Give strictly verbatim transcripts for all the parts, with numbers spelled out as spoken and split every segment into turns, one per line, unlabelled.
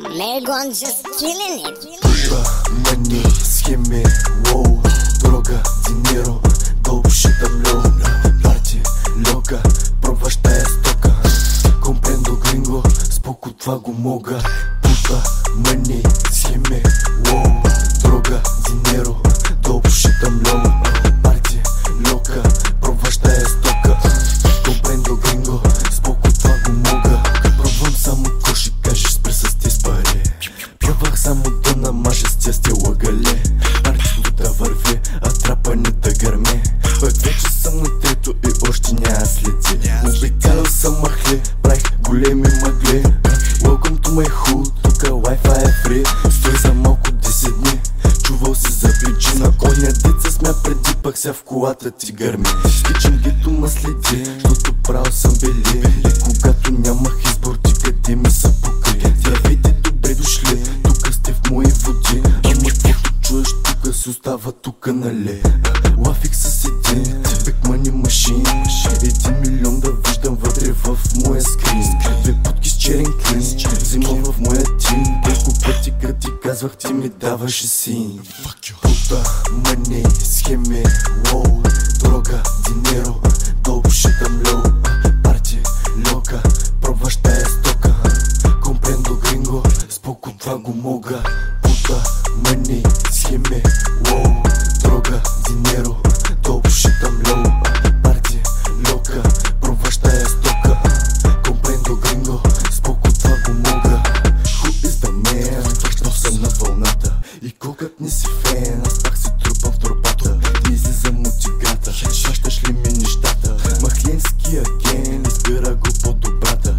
Marigon just killing it.
Puta, money, схеми, wow, droga, dinero, dope shit I'm low. Party, loca, пробваш тая стока. Comprendo gringo, споко това го мога. Puta, money, схеми, wow, droga, dinero, dope shit I'm low. Party, loca, пробваш тая стока. Comprendo gringo, споко това го мога. Пробвам само коши, кажеш спре с тези пари. Пробвах само да намажа с тя лагале. Партито да върви, а трапа не да гърме. Пък вече съм на трето и още няма следи. Обикалял съм махли, правих големи мъгли. Welcome to my hood, тука Wi-Fi е free. Стой за малко десет дни, чувал си за причина. Оня деца смя преди, пък ся в колата ти гърми. Скичам гето ма следи, защото правил съм бели. И когато нямах избор, ти къде ми са покри. Здравейте, добре дошли, тука сте в мои води. Ама каквото чуеш тука си остава тука, нали? Лафик с един, бек мани машин. Един милион да виждам вътре в моя скрин. Две путки с черен клин, взимам в моя тим. Колко пъти кръти казвах, ти ми даваш и син. Puta, money, схеми, wow, droga, dinero, dope shit I'm low. Party, loca, пробваш тая стока. Comprendo gringo, споко това го мога. Puta, money, схеми, wow, droga, dinero, dope shit I'm low. Party, loca, пробваш тая стока. Comprendo gringo, споко това го мога. Who is the man? Точно съм на вълната. И колкът не си фен, аз пак си трупам в тропата. Не излизам от играта, щащаш ли ми нещата? Махленски аген, избира го по-добрата.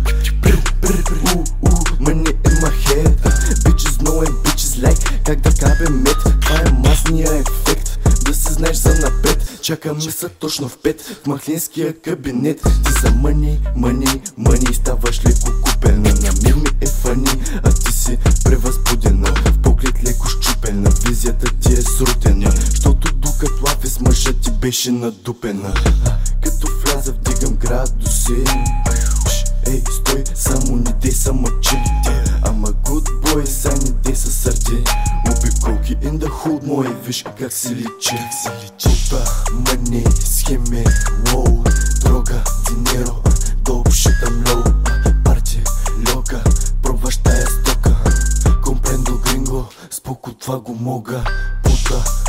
У, у, money in my head. Bitches know and bitches like. Как да кабе мед, това е масния ефект. Да се знаеш за напред, чакаме са точно в пет. В махленския кабинет, ти за money, money, money. Ставаш леко купена, на мир ми е фани, а ти си превъзбудена. В поглед леко щупена, визията ти е срутена. Щото докато лафи с мъжа ти беше надупена. Като вляза вдигам градуси. Ей, стой, само не дей са мъчи. Ама good boy, са не дей са сърди. Обиколки in the hood, мой, виж как се личи. Puta, money, схеми, wow, droga, dinero, dope shit I'm low. Party, loca, пробваш тая стока. Comprendo gringo, споко това го мога. Puta,